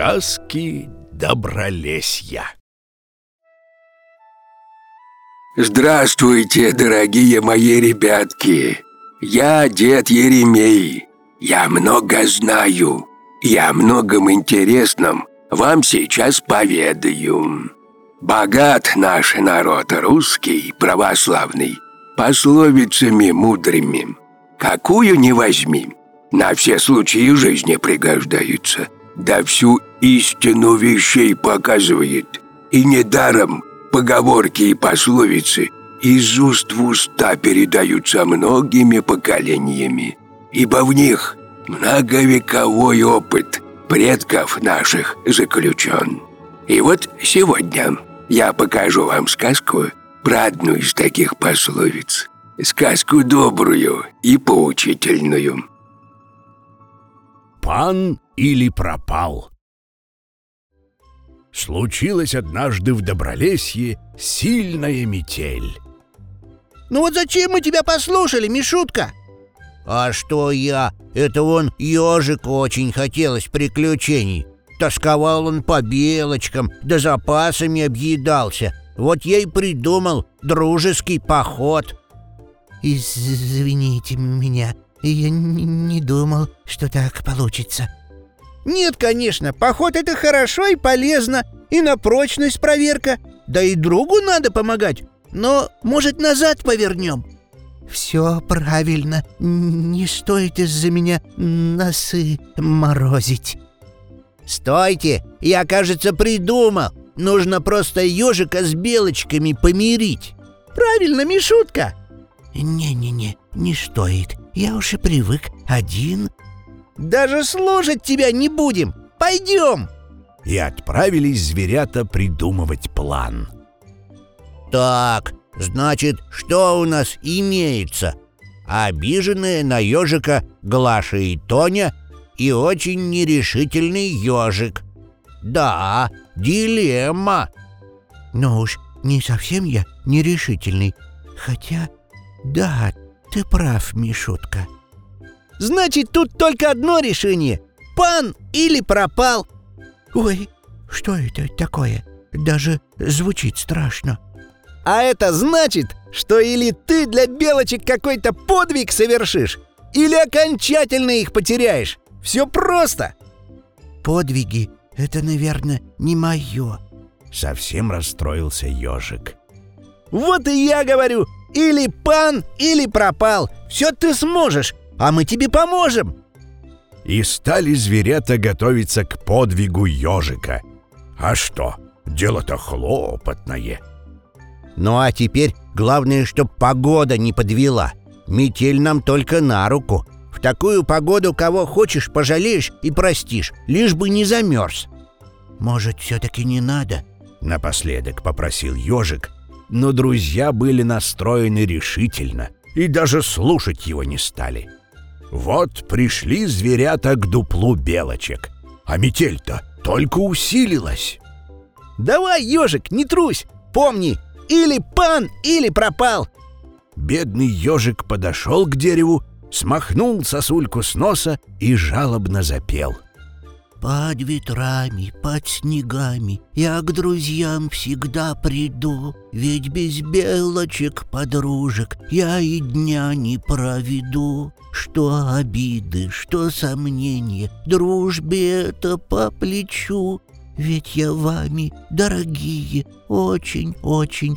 Сказки Добролесья. Здравствуйте, дорогие мои ребятки! Я дед Еремей. Я много знаю. Я о многом интересном вам сейчас поведаю. Богат наш народ русский, православный, пословицами мудрыми. Какую ни возьми, на все случаи жизни пригождаются, да всю истину вещей показывает. И недаром поговорки и пословицы из уст в уста передаются многими поколениями, ибо в них многовековой опыт предков наших заключен. И вот сегодня я покажу вам сказку про одну из таких пословиц. Сказку добрую и поучительную. Пан или пропал? Случилась однажды в Добролесье сильная метель. Ну вот зачем мы тебя послушали, Мишутка? А что я? Это вон ежику очень хотелось приключений. Тосковал он по белочкам, да запасами объедался. Вот я и придумал дружеский поход. Извините меня, я не думал, что так получится. Нет, конечно, поход — это хорошо и полезно, и на прочность проверка. Да и другу надо помогать. Но, может, назад повернем? Все правильно, не стоит из-за меня носы морозить. Стойте, я, кажется, придумал. Нужно просто ежика с белочками помирить. Правильно, Мишутка? Не стоит. Я уж и привык один. Даже слушать тебя не будем. Пойдем. И отправились зверята придумывать план. Так, значит, что у нас имеется? Обиженные на ежика Глаша и Тоня и очень нерешительный ежик. Да, дилемма. Ну уж не совсем я нерешительный. Хотя, да, ты прав, Мишутка. Значит, тут только одно решение. Пан или пропал. Ой, что это такое? Даже звучит страшно. А это значит, что или ты для белочек какой-то подвиг совершишь, или окончательно их потеряешь. Все просто. Подвиги — это, наверное, не мое. Совсем расстроился ежик. Вот и я говорю, или пан, или пропал. Все ты сможешь, а мы тебе поможем. И стали зверята готовиться к подвигу ежика. А что, дело-то хлопотное. Ну а теперь главное, чтоб погода не подвела. Метель нам только на руку. В такую погоду кого хочешь пожалеешь и простишь, лишь бы не замерз. Может, все-таки не надо? Напоследок попросил ежик, но друзья были настроены решительно и даже слушать его не стали. Вот пришли зверята к дуплу белочек, а метель-то только усилилась. Давай, ежик, не трусь, помни, или пан, или пропал. Бедный ежик подошел к дереву, смахнул сосульку с носа и жалобно запел. Под ветрами, под снегами я к друзьям всегда приду, ведь без белочек, подружек, я и дня не проведу. Что обиды, что сомнения, дружбе это по плечу, ведь я вами, дорогие, очень-очень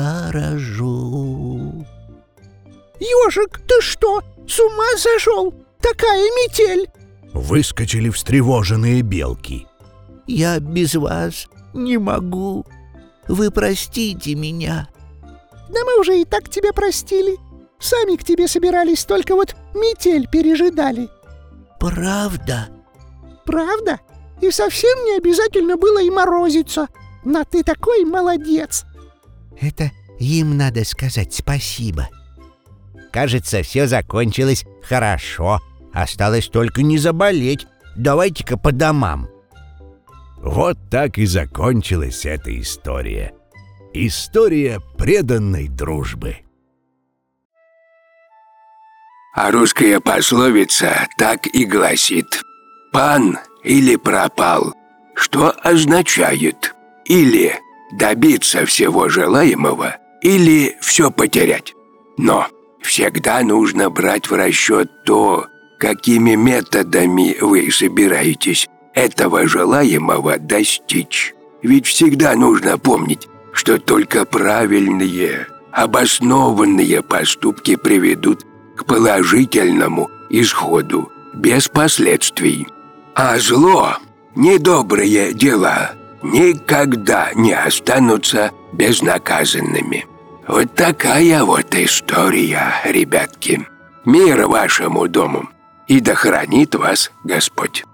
дорожу. Ежик, ты что, с ума сошел? Такая метель! Выскочили встревоженные белки. Я без вас не могу. Вы простите меня. Да мы уже и так тебя простили. Сами к тебе собирались, только вот метель пережидали. Правда? Правда? И совсем не обязательно было и морозиться. Но ты такой молодец. Это им надо сказать спасибо. Кажется, все закончилось хорошо. Осталось только не заболеть. Давайте-ка по домам. Вот так и закончилась эта история. История преданной дружбы. А русская пословица так и гласит: «Пан или пропал». что означает или добиться всего желаемого, или все потерять. Но всегда нужно брать в расчет то, какими методами вы собираетесь этого желаемого достичь. Ведь всегда нужно помнить, что только правильные, обоснованные поступки приведут к положительному исходу, без последствий. А зло, недобрые дела никогда не останутся безнаказанными. Вот такая вот история, ребятки. Мир вашему дому, и да хранит вас Господь.